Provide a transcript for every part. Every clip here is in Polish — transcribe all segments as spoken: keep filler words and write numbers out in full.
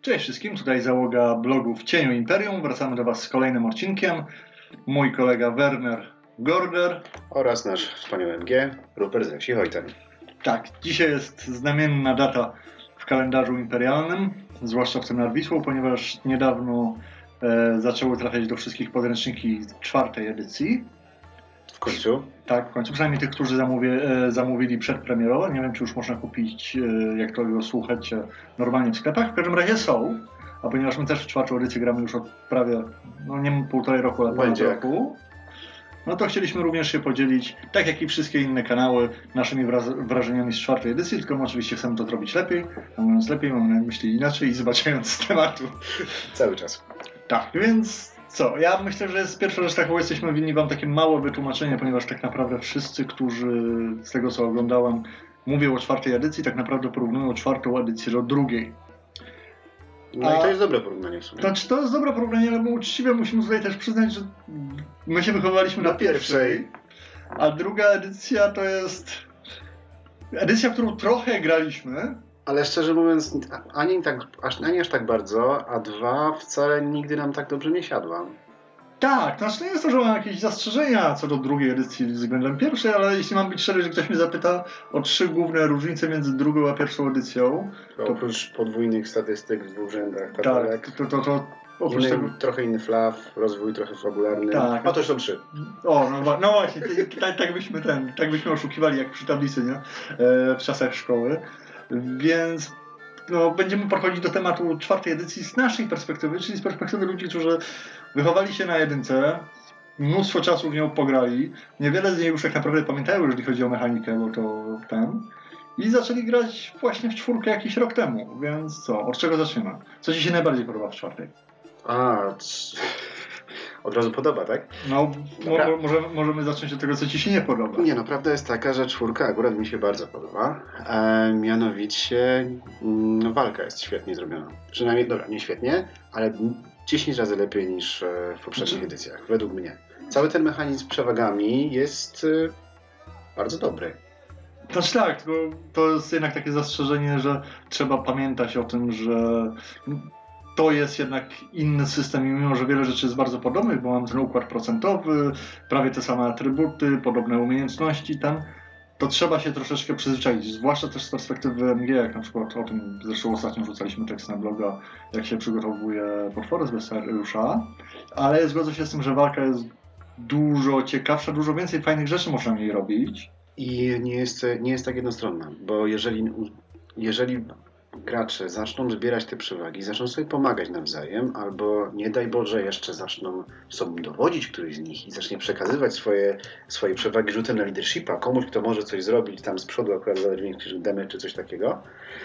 Cześć wszystkim, tutaj załoga blogu W Cieniu Imperium. Wracamy do Was z kolejnym odcinkiem. Mój kolega Werner Gorger oraz nasz wspaniały M G, Rupert ze wsi Hojten. Tak, dzisiaj jest znamienna data w kalendarzu imperialnym, zwłaszcza w tym nad Wisłą, ponieważ niedawno e, zaczęły trafiać do wszystkich podręczniki czwartej edycji. W końcu? Tak, w końcu. Przynajmniej tych, którzy zamówie, e, zamówili przedpremierowo. Nie wiem, czy już można kupić, e, jak to go słuchacie, normalnie w sklepach. W każdym razie są. A ponieważ my też w czwartą edycję gramy już od prawie, no nie półtorej roku, ale ponad roku, no to chcieliśmy również się podzielić, tak jak i wszystkie inne kanały, naszymi wra- wrażeniami z czwartej edycji, tylko my oczywiście chcemy to zrobić lepiej. A mówiąc lepiej, mamy na myśli inaczej i zobaczając z tematu. Cały czas. Tak, więc co? Ja myślę, że jest pierwsza rzecz taką, jesteśmy winni Wam takie małe wytłumaczenie, ponieważ tak naprawdę wszyscy, którzy z tego co oglądałem, mówią o czwartej edycji, tak naprawdę porównują czwartą edycję do drugiej. No A, i to jest dobre porównanie w sumie. Znaczy to jest dobre porównanie, ale my uczciwie musimy tutaj też przyznać, że my się wychowywaliśmy na, na pierwszej, pierwszej, a druga edycja to jest edycja, w którą trochę graliśmy. Ale szczerze mówiąc, ani, tak, ani aż tak bardzo, a dwa wcale nigdy nam tak dobrze nie siadła. Tak, znaczy nie jest to, że mam jakieś zastrzeżenia co do drugiej edycji względem pierwszej, ale jeśli mam być szczery, że ktoś mnie zapyta o trzy główne różnice między drugą a pierwszą edycją. To oprócz podwójnych statystyk w dwóch rzędach, tabelek, tak, to, to, to oprócz inny, tego... trochę inny flaw, rozwój trochę fabularny. Tak. A to już są trzy. O, no, no właśnie, tak, tak, byśmy ten, tak byśmy oszukiwali jak przy tablicy, nie? E, w czasach szkoły. Więc no, będziemy podchodzić do tematu czwartej edycji z naszej perspektywy, czyli z perspektywy ludzi, którzy wychowali się na jedynce, mnóstwo czasu w nią pograli, niewiele z niej już tak naprawdę pamiętają, jeżeli chodzi o mechanikę, bo to ten, i zaczęli grać właśnie w czwórkę jakiś rok temu, więc co, od czego zaczniemy? Co Ci się najbardziej podoba w czwartej? A, c... od razu podoba, tak? No, mo- możemy, możemy zacząć od tego, co Ci się nie podoba. Nie, no prawda jest taka, że czwórka akurat mi się bardzo podoba. E, mianowicie no, walka jest świetnie zrobiona. Przynajmniej, dobra, nie świetnie, ale dziesięć razy lepiej niż w poprzednich edycjach, według mnie. Cały ten mechanizm z przewagami jest e, bardzo dobry. Znaczy tak, tylko to jest jednak takie zastrzeżenie, że trzeba pamiętać o tym, że to jest jednak inny system i mimo, że wiele rzeczy jest bardzo podobnych, bo mamy ten układ procentowy, prawie te same atrybuty, podobne umiejętności tam, to trzeba się troszeczkę przyzwyczaić, zwłaszcza też z perspektywy M G, jak na przykład o tym zresztą ostatnio rzucaliśmy tekst na bloga, jak się przygotowuje potwory z Bestiariusza, ale zgodzę się z tym, że walka jest dużo ciekawsza, dużo więcej fajnych rzeczy można w niej robić. I nie jest, nie jest tak jednostronna, bo jeżeli, jeżeli gracze zaczną zbierać te przewagi, zaczną sobie pomagać nawzajem, albo nie daj Boże jeszcze zaczną sobą dowodzić któryś z nich i zacznie przekazywać swoje, swoje przewagi rzutem na leadershipa komuś, kto może coś zrobić tam z przodu, akurat zadać większy damage czy coś takiego,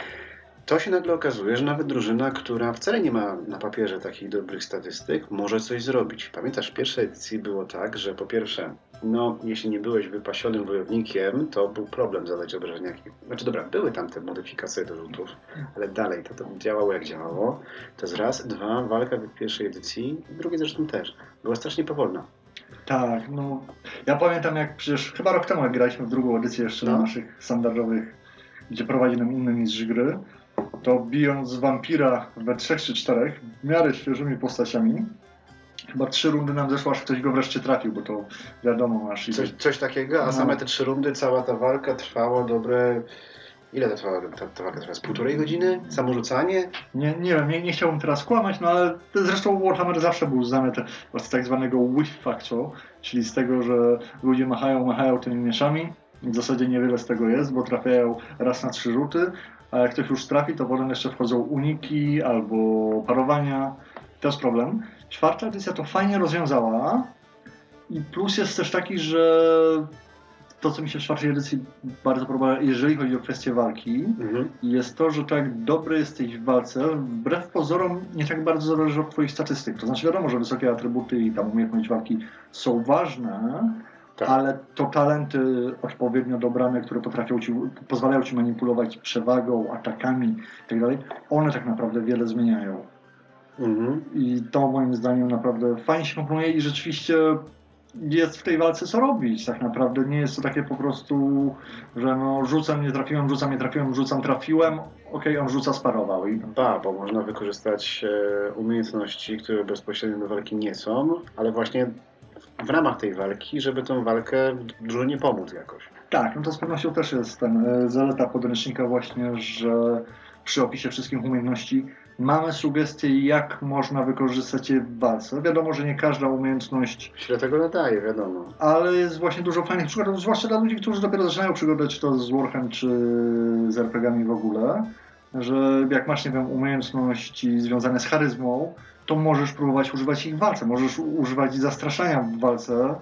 to się nagle okazuje, że nawet drużyna, która wcale nie ma na papierze takich dobrych statystyk, może coś zrobić. Pamiętasz, w pierwszej edycji było tak, że po pierwsze, no jeśli nie byłeś wypasionym wojownikiem, to był problem zadać obrażenia. Znaczy dobra, były tam te modyfikacje do rzutów, ale dalej to, to działało jak działało. To jest raz. Dwa, walka w pierwszej edycji, drugie zresztą też, była strasznie powolna. Tak, no ja pamiętam jak przecież chyba rok temu jak graliśmy w drugą edycję jeszcze no. na naszych standardowych, gdzie prowadzi nam inny mistrz gry, to bijąc wampira we trzech czy czterech, w miarę świeżymi postaciami, chyba trzy rundy nam zeszło, aż ktoś go wreszcie trafił, bo to wiadomo masz. Coś, coś takiego, a no. same te trzy rundy, cała ta walka trwała dobre... Ile ta, trwała, ta, ta walka trwała? Z półtorej godziny? Samo rzucanie? Nie, nie wiem, nie, nie chciałbym teraz kłamać, no ale zresztą Warhammer zawsze był znany z tak zwanego whiff factor, czyli z tego, że ludzie machają, machają tymi mieczami. W zasadzie niewiele z tego jest, bo trafiają raz na trzy rzuty, a jak ktoś już trafi, to potem jeszcze wchodzą uniki albo parowania. To jest problem. Czwarta edycja to fajnie rozwiązała i plus jest też taki, że to, co mi się w czwartej edycji bardzo podoba, jeżeli chodzi o kwestię walki, mhm. jest to, że tak dobry jesteś w walce, wbrew pozorom nie tak bardzo zależy od twoich statystyk. To znaczy wiadomo, że wysokie atrybuty i tam umiejętności walki są ważne, tak. ale to talenty odpowiednio dobrane, które potrafią ci, pozwalają ci manipulować przewagą, atakami itd., one tak naprawdę wiele zmieniają. Mhm. I to moim zdaniem naprawdę fajnie się komponuje i rzeczywiście jest w tej walce co robić. Tak naprawdę nie jest to takie po prostu, że no rzucam, nie trafiłem, rzucam, nie trafiłem, rzucam, trafiłem. okej, on rzuca sparował. I... Ba, bo można wykorzystać e, umiejętności, które bezpośrednio do walki nie są, ale właśnie w ramach tej walki, żeby tą walkę w drużynie pomóc jakoś. Tak, no to z pewnością też jest ten e, zaleta podręcznika właśnie, że przy opisie wszystkich umiejętności mamy sugestie, jak można wykorzystać je w walce. Wiadomo, że nie każda umiejętność Się tego nadaje, wiadomo. ale jest właśnie dużo fajnych przykładów, zwłaszcza dla ludzi, którzy dopiero zaczynają przygodę, czy to z Warhamem, czy z er pe gie ami w ogóle, że jak masz, nie wiem, umiejętności związane z charyzmą, to możesz próbować używać ich w walce, możesz używać zastraszania w walce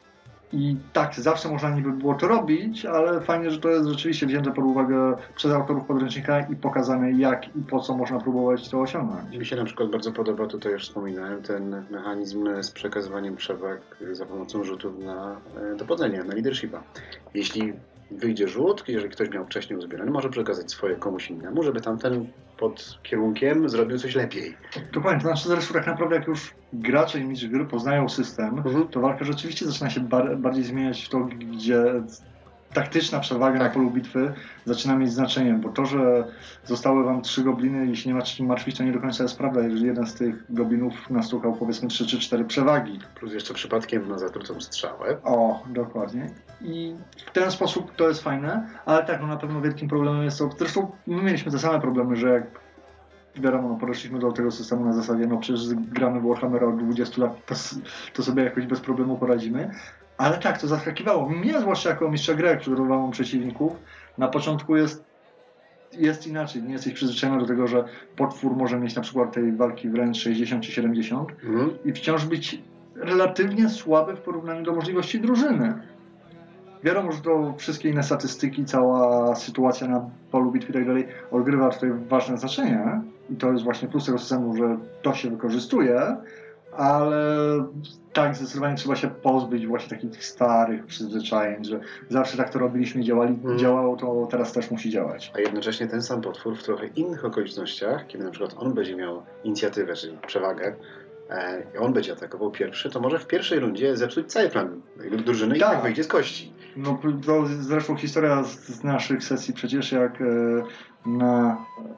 i tak, zawsze można niby było to robić, ale fajnie, że to jest rzeczywiście wzięte pod uwagę przez autorów podręcznika i pokazane, jak i po co można próbować to osiągnąć. Mi się na przykład bardzo podoba, tutaj już wspominałem, ten mechanizm z przekazywaniem przewag za pomocą rzutów na e, dowodzenie, na leadershipa. Jeśli wyjdzie rzut, jeżeli ktoś miał wcześniej uzbierany, może przekazać swoje komuś innemu, żeby tamten pod kierunkiem zrobił coś lepiej. Dokładnie, to znaczy zresztą tak naprawdę jak już gracze i mistrz gry poznają system, Mhm. to walka rzeczywiście zaczyna się bar- bardziej zmieniać w to, gdzie taktyczna przewaga Tak. na polu bitwy zaczyna mieć znaczenie, bo to, że zostały wam trzy gobliny, jeśli nie ma czym martwić, to nie do końca jest prawda, jeżeli jeden z tych goblinów nastukał powiedzmy trzy czy cztery przewagi. Plus jeszcze przypadkiem na zatrucą strzałę. O, dokładnie. I w ten sposób to jest fajne, ale tak, no na pewno wielkim problemem jest to, zresztą my mieliśmy te same problemy, że jak wiadomo, no, podeszliśmy do tego systemu na zasadzie, no przecież gramy w Warhammera od dwudziestu lat, to, to sobie jakoś bez problemu poradzimy. Ale tak, to zaskakiwało. Mnie, zwłaszcza jako mistrza gry, który mam przeciwników, na początku jest, jest inaczej. Nie jesteś przyzwyczajony do tego, że potwór może mieć na przykład tej walki wręcz sześćdziesiąt czy siedemdziesiąt Mhm. i wciąż być relatywnie słaby w porównaniu do możliwości drużyny. Wiadomo, że to wszystkie inne statystyki, cała sytuacja na polu bitwy i tak dalej odgrywa tutaj ważne znaczenie i to jest właśnie plus tego systemu, że to się wykorzystuje, ale tak, zdecydowanie trzeba się pozbyć właśnie takich starych przyzwyczajeń, że zawsze tak to robiliśmy, działali, Hmm. działało, to teraz też musi działać. A jednocześnie ten sam potwór w trochę innych okolicznościach, kiedy na przykład on będzie miał inicjatywę, czyli przewagę, e, i on będzie atakował pierwszy, to może w pierwszej rundzie zepsuć cały plan drużyny i Tak. tak wyjdzie z kości. No to zresztą historia z, z naszych sesji przecież jak e, na...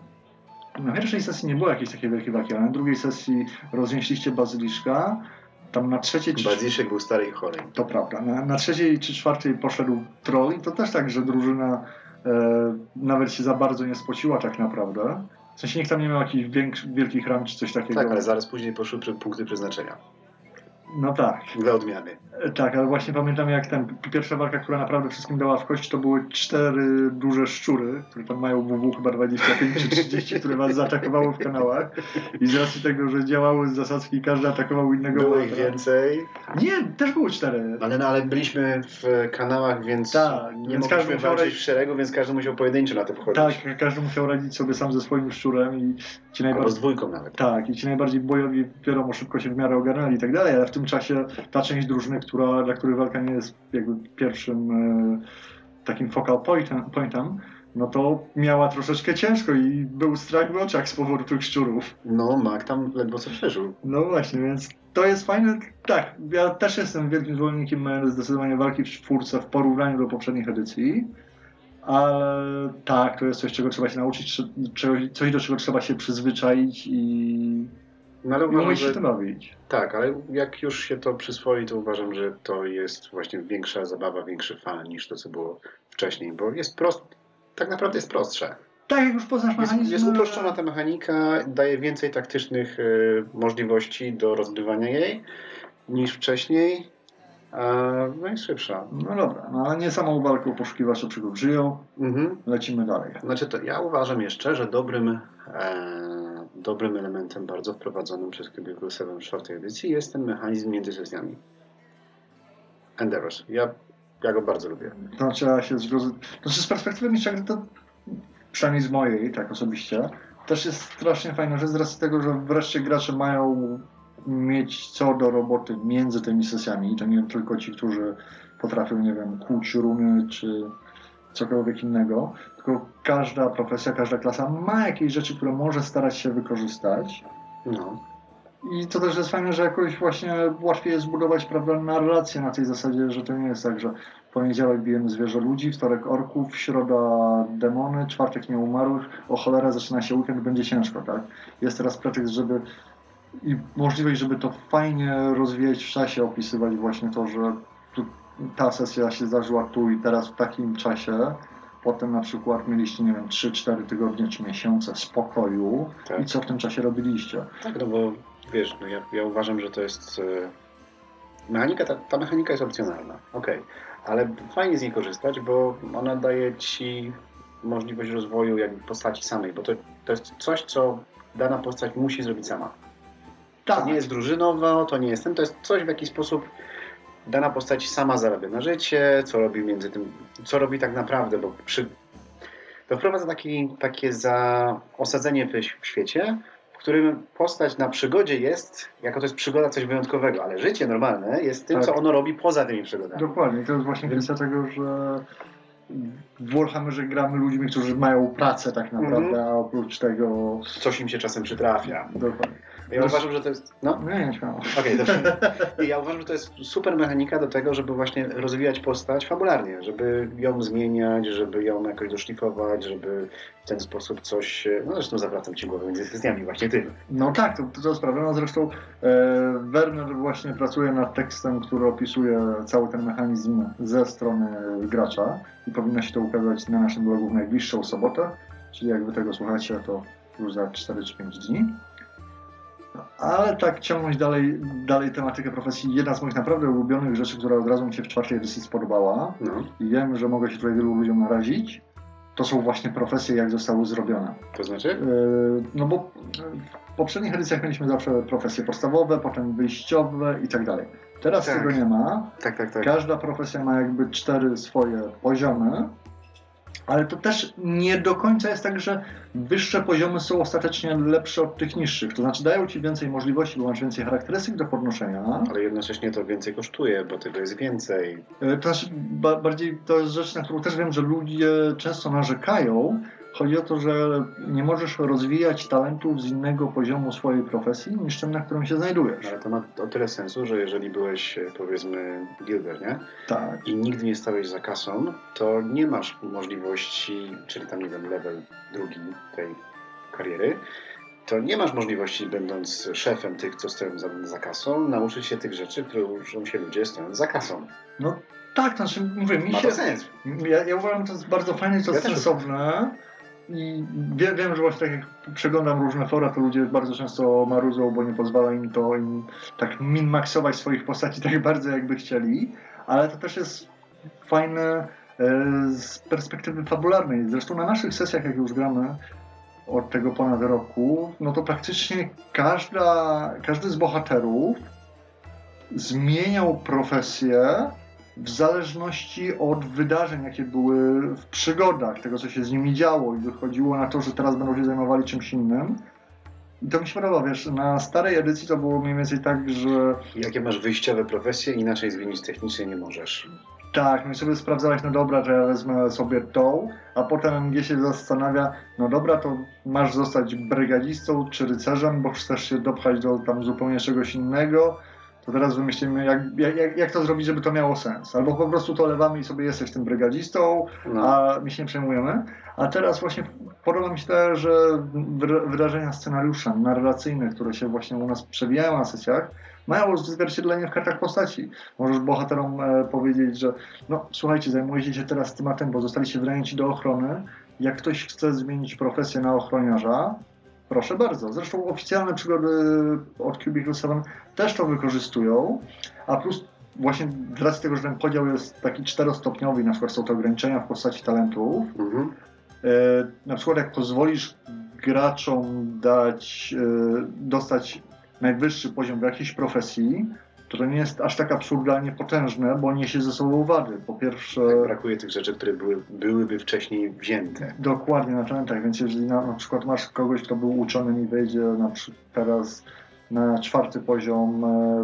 Na pierwszej sesji nie było jakiejś takiej wielkiej walki, ale na drugiej sesji roznieśliście bazyliszka. Tam na trzeciej czy Bazyliszek był stary i chory. to prawda. Na, na trzeciej czy czwartej poszedł troll i to też tak, że drużyna e, nawet się za bardzo nie spociła tak naprawdę. W sensie nikt tam nie miał jakichś większy, wielkich ram czy coś takiego. Tak, ale zaraz później poszły przy- punkty przeznaczenia. No tak. Dla odmiany. E, Tak, ale właśnie pamiętam jak ten pierwsza walka, która naprawdę wszystkim dała w kość, to były cztery duże szczury, które tam mają W W chyba dwadzieścia pięć czy trzydzieści, które was zaatakowały w kanałach i z racji tego, że działały z zasadzki i każdy atakował innego Było ich bohatera. więcej, Nie, też były cztery. ale, no, ale byliśmy w kanałach, więc Tak, nie więc mogliśmy każdy musiał walczyć radzić- w szeregu, więc każdy musiał pojedynczo na to wchodzić. Tak, każdy musiał radzić sobie sam ze swoim szczurem i ci Albo z najbardziej... dwójką nawet. Tak, i ci najbardziej bojowi, wiadomo, szybko się w miarę ogarnęli i tak dalej, ale w tym czasie ta część drużyny, która, dla której walka nie jest jakby pierwszym e, takim focal pointem, pointem, no to miała troszeczkę ciężko i był strach w oczach z powodu tych szczurów. No, Mac tam ledwo co przeżył. No właśnie, więc to jest fajne. Tak, ja też jestem wielkim zwolennikiem zdecydowanie walki w czwórce w porównaniu do poprzednich edycji. Ale tak, to jest coś, czego trzeba się nauczyć, czy- coś, do czego trzeba się przyzwyczaić i No, ale i uważam, umieć się że... tym bawić. Tak, ale jak już się to przyswoi, to uważam, że to jest właśnie większa zabawa, większy fan niż to, co było wcześniej, bo jest prost, tak naprawdę jest prostsze. Tak, jak już poznasz Jest, mechanizm... jest uproszczona ta mechanika, daje więcej taktycznych y, możliwości do rozgrywania jej niż wcześniej, a, no i szybsza. No dobra, no ale nie samą walką poszukiwacze przygód żyją, Mhm. lecimy dalej. Znaczy to ja uważam jeszcze, że dobrym, e, dobrym elementem bardzo wprowadzonym przez Cubicle siedem w czwartej edycji jest ten mechanizm między sesjami. Endeavors. Ja, ja go bardzo lubię. To trzeba się zrozumieć. Znaczy z perspektywy mistrza gry to, przynajmniej z mojej, tak osobiście, też jest strasznie fajne, że z racji tego, że wreszcie gracze mają mieć co do roboty między tymi sesjami i to nie tylko ci, którzy potrafią, nie wiem, kłuć runy czy cokolwiek innego, tylko każda profesja, każda klasa ma jakieś rzeczy, które może starać się wykorzystać. No. I to też jest fajne, że jakoś właśnie łatwiej jest zbudować, prawda, narrację na tej zasadzie, że to nie jest tak, że w poniedziałek bijemy zwierzę ludzi, wtorek orków, środa demony, czwartek nieumarłych, o cholera zaczyna się weekend, będzie ciężko, tak? Jest teraz pretekst, żeby i możliwość, żeby to fajnie rozwijać w czasie, opisywać właśnie to, że tu, ta sesja się zdarzyła tu i teraz w takim czasie. Potem na przykład mieliście, nie wiem, trzy cztery tygodnie czy miesiące spokoju Tak. i co w tym czasie robiliście. Tak, no bo wiesz, no ja, ja uważam, że to jest e, mechanika, ta, ta mechanika jest opcjonalna, okej, okay. Ale fajnie z niej korzystać, bo ona daje ci możliwość rozwoju jakby postaci samej, bo to, to jest coś, co dana postać musi zrobić sama. Tak. To nie jest drużynowo, to nie jest ten, to jest coś, w jaki sposób dana postać sama zarabia na życie, co robi między tym, co robi tak naprawdę, bo przy, to wprowadza taki, takie zaosadzenie w świecie, w którym postać na przygodzie jest, jako to jest przygoda, coś wyjątkowego, ale życie normalne jest tym, tak, co ono robi poza tymi przygodami. Dokładnie, to jest właśnie kwestia tego, że w Warhammerze gramy ludźmi, którzy mają pracę tak naprawdę, mm-hmm. a oprócz tego... Coś im się czasem przytrafia. Dokładnie. Ja uważam, że to jest... No? Nie, nie śmiało. Okej, dobrze. Ja uważam, że to jest super mechanika do tego, żeby właśnie rozwijać postać fabularnie, żeby ją zmieniać, żeby ją jakoś doszlifować, żeby w ten sposób coś... No zresztą zawracam Ci głowę między kwestiami właśnie tym. No tak, to, to sprawia. No zresztą e, Werner właśnie pracuje nad tekstem, który opisuje cały ten mechanizm ze strony gracza i powinno się to ukazać na naszym blogu w najbliższą sobotę, czyli jak Wy tego słuchacie, to już za cztery czy pięć dni. Ale tak ciągnąć dalej, dalej tematykę profesji. Jedna z moich naprawdę ulubionych rzeczy, która od razu mi się w czwartej edycji spodobała no. i wiem, że mogę się tutaj wielu ludziom narazić, to są właśnie profesje, jak zostały zrobione. To znaczy? Yy, no bo w poprzednich edycjach mieliśmy zawsze profesje podstawowe, potem wyjściowe i tak dalej. Teraz tak. tego nie ma. Tak, tak, tak. Każda profesja ma jakby cztery swoje poziomy. Ale to też nie do końca jest tak, że wyższe poziomy są ostatecznie lepsze od tych niższych. To znaczy dają Ci więcej możliwości, bo masz więcej charakterystyk do podnoszenia. Ale jednocześnie to więcej kosztuje, bo tego jest więcej. To znaczy ba- bardziej to jest rzecz, na którą też wiem, że ludzie często narzekają. Chodzi o to, że nie możesz rozwijać talentów z innego poziomu swojej profesji niż tym, na którym się znajdujesz. Ale to ma o tyle sensu, że jeżeli byłeś, powiedzmy, guilder, nie? Tak. I nigdy nie stałeś za kasą, to nie masz możliwości, czyli tam, nie wiem, level drugi tej kariery, to nie masz możliwości, będąc szefem tych, co stoją za, za kasą, nauczyć się tych rzeczy, które uczą się ludzie stojąc za kasą. No tak, to znaczy, mówię, mi ma się... to sens. Ja, ja uważam, że to jest bardzo fajne i to jest ja sensowne. I wiem, wiem, że właśnie tak jak przeglądam różne fora, to ludzie bardzo często marudzą, bo nie pozwala im to im tak min-maxować swoich postaci tak bardzo, jakby chcieli, ale to też jest fajne e, z perspektywy fabularnej. Zresztą na naszych sesjach, jak już gramy od tego ponad roku, no to praktycznie każda, każdy z bohaterów zmieniał profesję w zależności od wydarzeń, jakie były w przygodach, tego, co się z nimi działo i wychodziło na to, że teraz będą się zajmowali czymś innym. I to mi się podoba, wiesz, na starej edycji to było mniej więcej tak, że... Jakie masz wyjściowe profesje, inaczej zmienić technicznie nie możesz. Tak, no i sobie sprawdzałeś, no dobra, że ja wezmę sobie tą, a potem M G się zastanawia, no dobra, to masz zostać brygadzistą czy rycerzem, bo chcesz się dopchać do tam zupełnie czegoś innego. To teraz wymyślimy, jak, jak, jak to zrobić, żeby to miało sens. Albo po prostu to lewamy i sobie jesteś tym brygadzistą, no. a my się nie przejmujemy. A teraz właśnie podoba mi się to, że wydarzenia scenariusza narracyjne, które się właśnie u nas przewijają na sesjach, mają odzwierciedlenie w kartach postaci. Możesz bohaterom e, powiedzieć, że no słuchajcie, zajmujecie się teraz tematem, bo zostaliście wynajęci do ochrony. Jak ktoś chce zmienić profesję na ochroniarza, proszę bardzo. Zresztą oficjalne przygody od Cubicle siedem też to wykorzystują, a plus właśnie z racji tego, że ten podział jest taki czterostopniowy i na przykład są to ograniczenia w postaci talentów, mhm. e, na przykład jak pozwolisz graczom dać, e, dostać najwyższy poziom w jakiejś profesji, to to nie jest aż tak absurdalnie potężne, bo niesie ze sobą wady. Po pierwsze... Tak, brakuje tych rzeczy, które były, byłyby wcześniej wzięte. Dokładnie, na talentach, więc jeżeli na, na przykład masz kogoś, kto był uczony i wejdzie na przykład teraz na czwarty poziom e,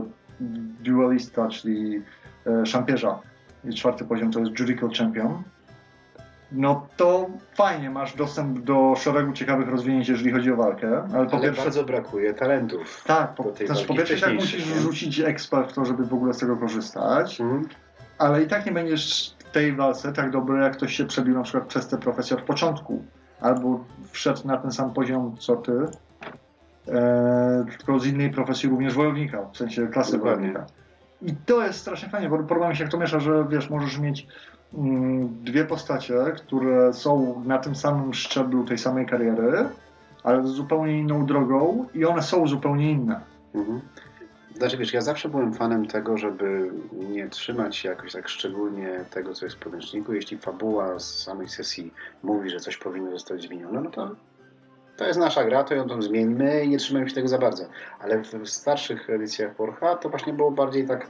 duelista, czyli e, szampierza, i czwarty poziom to jest Judicial Champion, no to fajnie, masz dostęp do szeregu ciekawych rozwinięć, jeżeli chodzi o walkę, ale po Ale pierwsze... bardzo brakuje talentów. Tak, po, do tej znaczy, po walki pierwsze tak wcześniejszych, musisz nie? rzucić expa w to, żeby w ogóle z tego korzystać, Mhm. ale i tak nie będziesz w tej walce tak dobry, jak ktoś się przebił na przykład przez tę profesję od początku, albo wszedł na ten sam poziom co ty, e, tylko z innej profesji, również wojownika, w sensie klasy Dokładnie. wojownika. I to jest strasznie fajnie, bo podoba mi się jak to miesza, że wiesz, możesz mieć mm, dwie postacie, które są na tym samym szczeblu tej samej kariery, ale z zupełnie inną drogą i one są zupełnie inne. Mhm. Znaczy wiesz, ja zawsze byłem fanem tego, żeby nie trzymać się jakoś tak szczególnie tego, co jest w podręczniku. Jeśli fabuła z samej sesji mówi, że coś powinno zostać zmienione, no to to jest nasza gra, to ją tam zmieńmy i nie trzymajmy się tego za bardzo. Ale w starszych edycjach Warhammer to właśnie było bardziej tak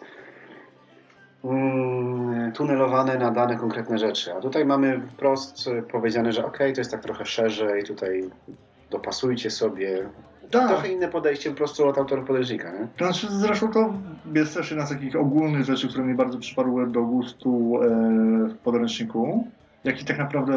mm, tunelowane na dane konkretne rzeczy. A tutaj mamy wprost powiedziane, że okej, to jest tak trochę szerzej, tutaj dopasujcie sobie. Tak. Trochę inne podejście po prostu od autorów podręcznika, nie? To znaczy, zresztą to jest też jedna z takich ogólnych rzeczy, które mi bardzo przypadły do gustu e, w podręczniku, jak i tak naprawdę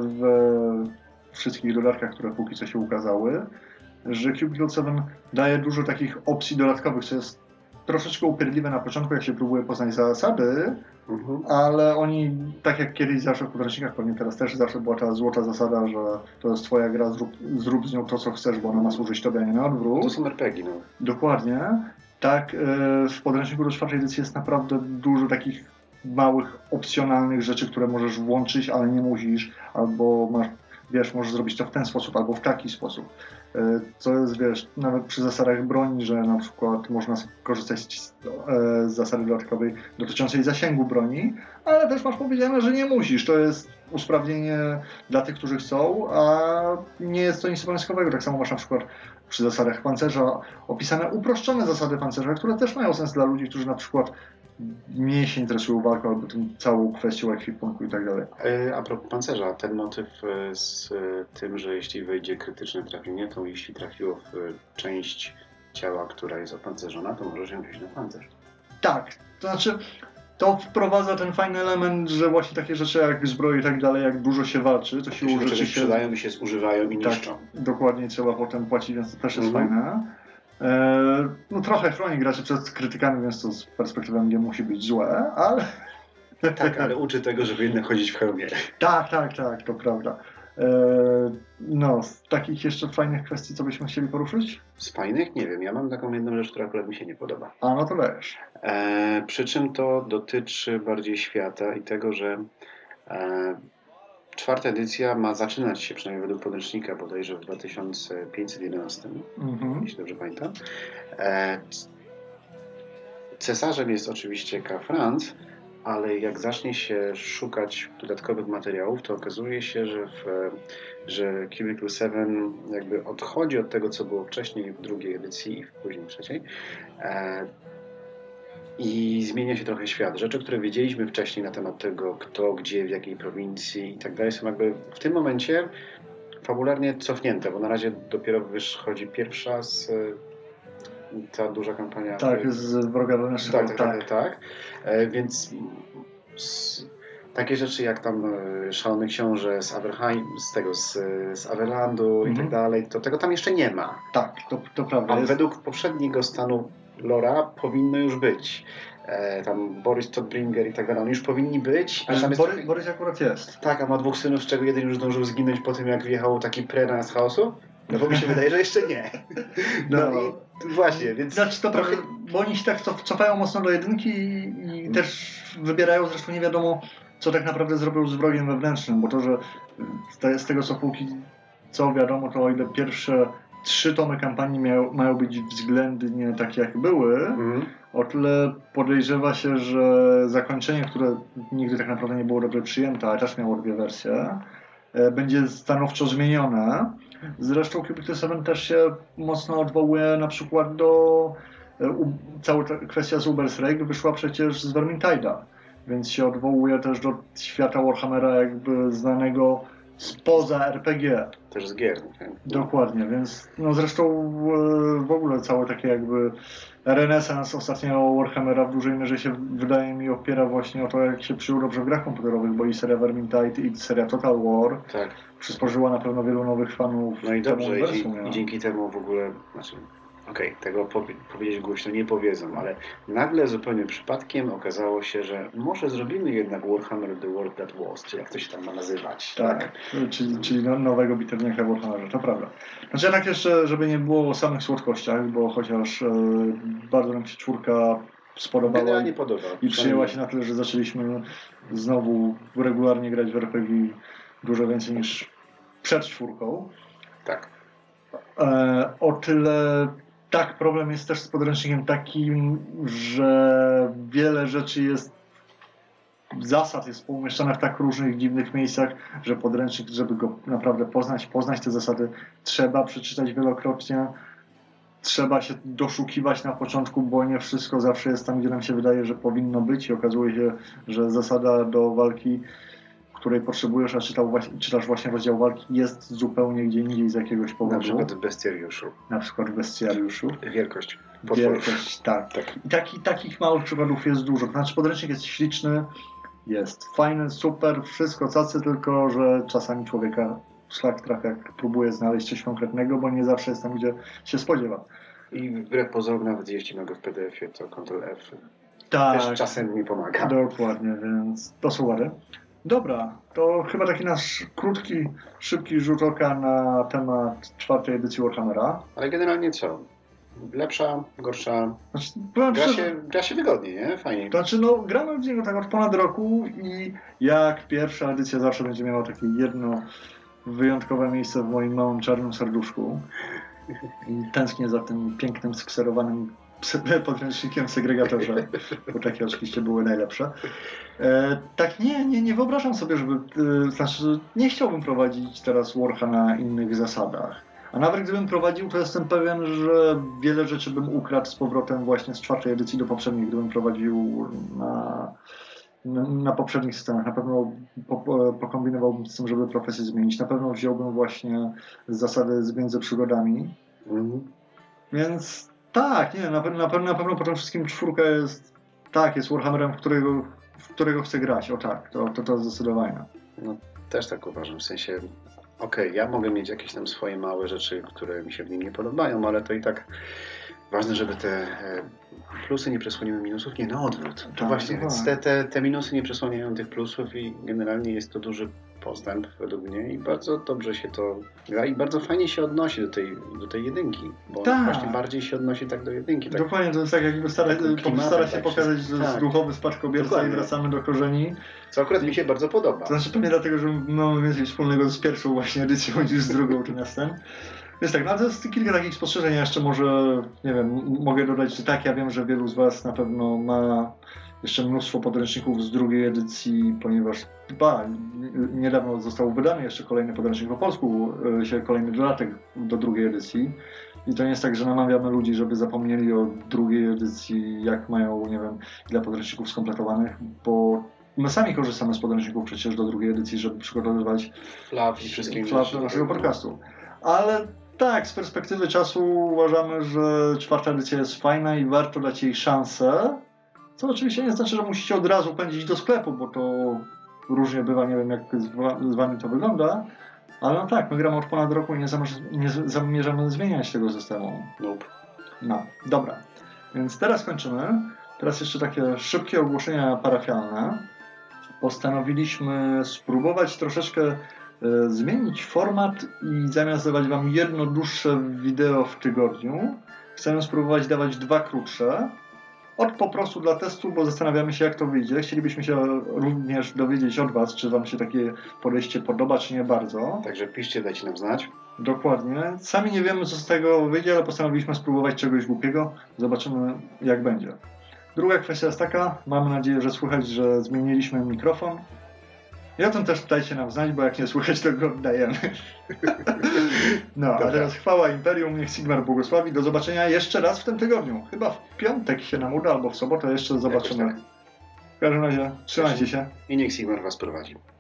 w wszystkich dodatkach, które póki co się ukazały, że Cubicle siedem daje dużo takich opcji dodatkowych, co jest troszeczkę upierdliwe na początku, jak się próbuje poznać zasady, Mhm. ale oni, tak jak kiedyś zawsze w podręcznikach, pewnie teraz też zawsze była ta złota zasada, że to jest twoja gra, zrób, zrób z nią to, co chcesz, bo ona ma służyć tobie, a nie na odwrót. To są er pe gie, no. Dokładnie. Tak, w podręczniku do czwartej edycji jest naprawdę dużo takich małych, opcjonalnych rzeczy, które możesz włączyć, ale nie musisz, albo masz, wiesz, możesz zrobić to w ten sposób, albo w taki sposób. Co jest, wiesz, nawet przy zasadach broni, że na przykład można korzystać z, z zasady dodatkowej dotyczącej zasięgu broni, ale też masz powiedziane, że nie musisz. To jest usprawnienie dla tych, którzy chcą, a nie jest to nic obowiązkowego. Tak samo masz na przykład przy zasadach pancerza opisane uproszczone zasady pancerza, które też mają sens dla ludzi, którzy na przykład mniej się interesują walką albo tym całą kwestią ekwipunku i tak dalej. A propos pancerza, ten motyw z tym, że jeśli wejdzie krytyczne trafienie, to jeśli trafiło w część ciała, która jest opancerzona, to może się wziąć na pancerz. Tak, to znaczy to wprowadza ten fajny element, że właśnie takie rzeczy jak zbroje i tak dalej, jak dużo się walczy, to się rzeczy się sprzedają i się zużywają i niszczą. Tak, dokładnie, trzeba potem płacić, więc to też jest Mhm. fajne. E, no trochę chroni graczy przed krytykami, więc to z perspektywy nie musi być złe, ale... Tak, ale uczy tego, żeby jednak chodzić w hełmie. Tak, tak, tak, to prawda. E, no, z takich jeszcze fajnych kwestii, co byśmy chcieli poruszyć? Z fajnych? Nie wiem, ja mam taką jedną rzecz, która akurat mi się nie podoba. A, no to dajesz. E, przy czym to dotyczy bardziej świata i tego, że e, czwarta edycja ma zaczynać się, przynajmniej według podręcznika, bodajże w dwa tysiące pięćset jedenaście, Mhm. jeśli dobrze pamiętam. E, cesarzem jest oczywiście Karl Franz, ale jak zacznie się szukać dodatkowych materiałów, to okazuje się, że, w, że Cubicle siedem jakby odchodzi od tego, co było wcześniej w drugiej edycji i później w trzeciej. E, I zmienia się trochę świat. Rzeczy, które wiedzieliśmy wcześniej na temat tego, kto, gdzie, w jakiej prowincji i tak dalej, są jakby w tym momencie fabularnie cofnięte, bo na razie dopiero wychodzi pierwsza z ta duża kampania. Tak, z wroga wewnętrznego. Tak, tak, tak. tak, tak. E, więc z, takie rzeczy jak tam e, Szalony Książę z Averheim, z tego, z, z Averlandu Mhm. i tak dalej, to tego tam jeszcze nie ma. Tak, to, to prawda. A Jest... według poprzedniego stanu lora powinno już być. E, tam Boris Todbringer i tak dalej, oni już powinni być. A tam jest Borys, trochę... Borys akurat jest. Tak, a ma dwóch synów, z czego jeden już zdążył zginąć po tym, jak wjechał taki pre z chaosu? No bo mi się wydaje, że jeszcze nie. No, No. i właśnie, więc... Znaczy to trochę, bo oni się tak cof- cofają mocno do jedynki i, i Hmm. też wybierają, zresztą nie wiadomo, co tak naprawdę zrobią z wrogiem wewnętrznym, bo to, że z, te, z tego co póki co wiadomo, to o ile pierwsze trzy tomy kampanii miały, mają być względnie takie jak były, Mhm. o tyle podejrzewa się, że zakończenie, które nigdy tak naprawdę nie było dobrze przyjęte, ale też miało dwie wersje, e, będzie stanowczo zmienione. Zresztą Cubicle siedem też się mocno odwołuje na przykład do... e, U, cała ta kwestia z Ubersreich wyszła przecież z Vermintide'a, więc się odwołuje też do świata Warhammera jakby znanego spoza R P G. Też z gier. Nie? Dokładnie, więc no zresztą w ogóle cały taki jakby renesans ostatnio Warhammera w dużej mierze się wydaje mi opiera właśnie o to, jak się przyjął dobrze w grach komputerowych, bo i seria Vermintide i seria Total War Tak. przysporzyła na pewno wielu nowych fanów. No i dobrze, i, uniwersum, i dzięki temu w ogóle, znaczy, okej, okay, tego powie, powiedzieć głośno nie powiedzą, ale nagle zupełnie przypadkiem okazało się, że może zrobimy jednak Warhammer The World That Was, czy jak to się tam ma nazywać. Tak, tak? czyli, czyli nowego bitewnika w Warhammerze, to prawda. Znaczy jednak jeszcze, żeby nie było o samych słodkościach, bo chociaż e, bardzo nam się czwórka spodobała Generalnie podoba. i przyjęła się na tyle, że zaczęliśmy znowu regularnie grać w R P G dużo więcej niż przed czwórką. Tak. E, o tyle tak, problem jest też z podręcznikiem takim, że wiele rzeczy jest, zasad jest poumieszczone w tak różnych dziwnych miejscach, że podręcznik, żeby go naprawdę poznać, poznać te zasady, trzeba przeczytać wielokrotnie, trzeba się doszukiwać na początku, bo nie wszystko zawsze jest tam, gdzie nam się wydaje, że powinno być i okazuje się, że zasada do walki, której potrzebujesz, a czytał, czytasz właśnie rozdział walki, jest zupełnie gdzie indziej z jakiegoś powodu. Na przykład w bestiariuszu. Na przykład w bestiariuszu. Wielkość. Wielkość, tak. tak. I taki, takich małych przykładów jest dużo. To znaczy podręcznik jest śliczny, jest fajny, super, wszystko cacy, tylko że czasami człowieka szlak trafia, jak próbuje znaleźć coś konkretnego, bo nie zawsze jest tam, gdzie się spodziewa. I wbrew pozorom, nawet jeśli ma go w P D F-ie, to kontrol F tak, też czasem mi pomaga. Dokładnie, więc to są łady. Dobra, to chyba taki nasz krótki, szybki rzut oka na temat czwartej edycji Warhammera. Ale generalnie co? Lepsza, gorsza? Znaczy, gra, się, gra się wygodnie, nie? Fajnie. To znaczy, no, gramy w niego tak od ponad roku i jak pierwsza edycja zawsze będzie miała takie jedno wyjątkowe miejsce w moim małym czarnym serduszku. I tęsknię za tym pięknym, skserowanym podręcznikiem w segregatorze, bo takie oczywiście były najlepsze. E, tak nie, nie, nie wyobrażam sobie, żeby, e, znaczy nie chciałbym prowadzić teraz Warha na innych zasadach. A nawet gdybym prowadził, to jestem pewien, że wiele rzeczy bym ukradł z powrotem właśnie z czwartej edycji do poprzedniej, gdybym prowadził na, na, na poprzednich systemach. Na pewno po, po, pokombinowałbym z tym, żeby profesję zmienić. Na pewno wziąłbym właśnie zasady z między przygodami. Mhm. Więc tak, nie, na, pe- na, pe- na pewno po tym wszystkim czwórka jest, tak, jest Warhammerem, w którego, w którego chcę grać. O tak, to, to, to zdecydowanie. No, też tak uważam, w sensie okej, okay, ja mogę mieć jakieś tam swoje małe rzeczy, które mi się w nim nie podobają, ale to i tak ważne, żeby te plusy nie przesłoniły minusów. Nie, no odwrót. To tak, właśnie, tak. więc te, te, te minusy nie przesłaniają tych plusów i generalnie jest to duży postęp według mnie i bardzo dobrze się to gra i bardzo fajnie się odnosi do tej, do tej jedynki, bo tak. właśnie bardziej się odnosi tak do jedynki. Tak. Dokładnie, to jest tak jakby stara, Klimatem, stara się tak, pokazać, że tak. jest duchowy spadkobierca Dokładnie. i wracamy do korzeni. Co akurat mi się bardzo podoba. To znaczy pewnie dlatego, że mamy więcej wspólnego z pierwszą właśnie edycją niż z drugą czy miastem. Więc tak, no to jest kilka takich spostrzeżeń. Ja jeszcze może, nie wiem, mogę dodać, że tak, ja wiem, że wielu z Was na pewno ma jeszcze mnóstwo podręczników z drugiej edycji, ponieważ ba, niedawno został wydany jeszcze kolejny podręcznik po polsku, się kolejny dodatek do drugiej edycji. I to nie jest tak, że namawiamy ludzi, żeby zapomnieli o drugiej edycji, jak mają, nie wiem, ile podręczników skompletowanych, bo my sami korzystamy z podręczników przecież do drugiej edycji, żeby przygotowywać Flaw i wszystkie inne flaw do naszego podcastu. Ale tak, z perspektywy czasu uważamy, że czwarta edycja jest fajna i warto dać jej szansę. Co oczywiście nie znaczy, że musicie od razu pędzić do sklepu, bo to różnie bywa, nie wiem jak z Wami to wygląda. Ale no tak, my gramy od ponad roku i nie, zamierz- nie zamierzamy zmieniać tego systemu. Nope. No, dobra. Więc teraz kończymy. Teraz jeszcze takie szybkie ogłoszenia parafialne. Postanowiliśmy spróbować troszeczkę e, zmienić format i zamiast dawać Wam jedno dłuższe wideo w tygodniu, chcemy spróbować dawać dwa krótsze. Od po prostu dla testu, bo zastanawiamy się, jak to wyjdzie. Chcielibyśmy się również dowiedzieć od Was, czy Wam się takie podejście podoba, czy nie bardzo. Także piszcie, dajcie nam znać. Dokładnie. Sami nie wiemy, co z tego wyjdzie, ale postanowiliśmy spróbować czegoś głupiego. Zobaczymy, jak będzie. Druga kwestia jest taka, mamy nadzieję, że słychać, że zmieniliśmy mikrofon. I o tym też dajcie nam znać, bo jak nie słychać, to go oddajemy. No, a teraz chwała Imperium, niech Sigmar błogosławi. Do zobaczenia jeszcze raz w tym tygodniu. Chyba w piątek się nam uda, albo w sobotę jeszcze zobaczymy. Tak. W każdym razie, trzymajcie się. I niech Sigmar Was prowadzi.